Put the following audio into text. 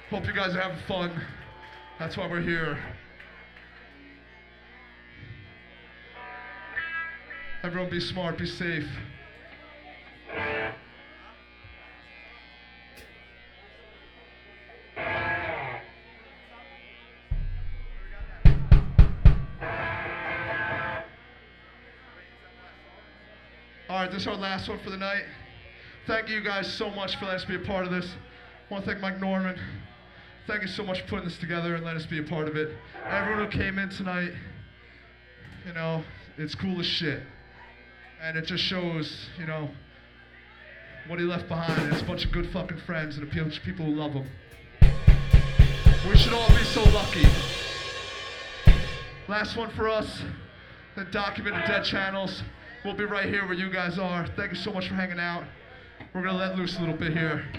Hope you guys are having fun. That's why we're here. Everyone be smart, be safe. All right, this is our last one for the night. Thank you guys so much for letting us be a part of this. I want to thank Mike Norman. Thank you so much for putting this together and letting us be a part of it. Everyone who came in tonight, you know, it's cool as shit. And it just shows, you know, what he left behind. It's a bunch of good fucking friends and a bunch of people who love him. We should all be so lucky. Last one for us, the Documented Dead channels. We'll be right here where you guys are. Thank you so much for hanging out. We're gonna let loose a little bit here.